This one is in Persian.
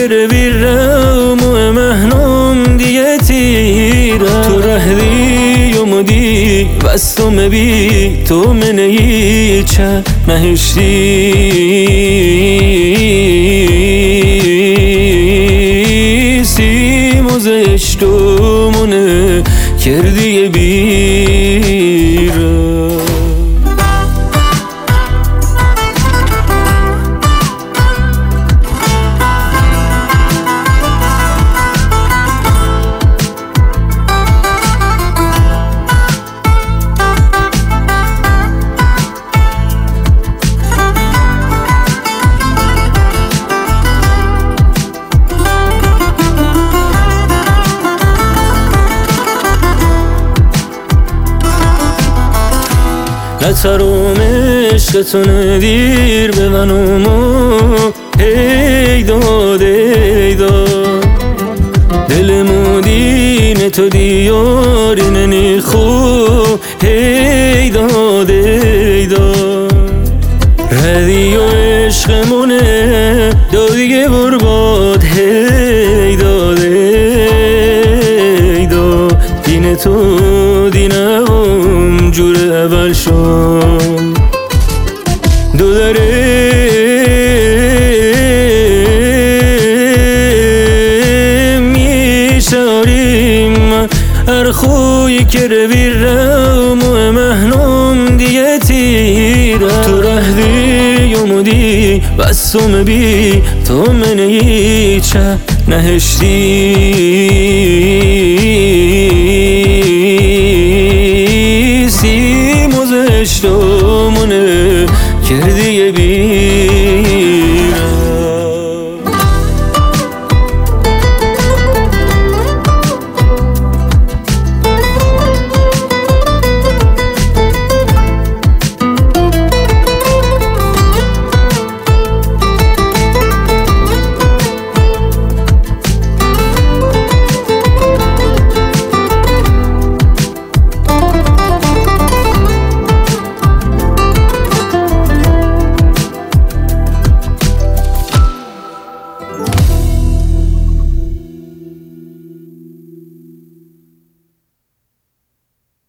كربيرة مهنوم ديتيرة ترهدي يومدي بس تو بي تو من ييچه نهشتي سيمو زشتمونه كردي بيره نتروم عشقتون دیر به منومو ای داد ای داد دلمو دین تو دیاری ننیخو ای داد ای داد ردی و عشقمونه دادیگه برباد ای داد ای داد دین تو دینم جور اول شد دو داره میشاریم هر خوی که رویرم و مهنوم دیگه تیره تو رهدی یومدی بسم بی تو من ییچه نهشتی سیمو زشتمونه کردی بی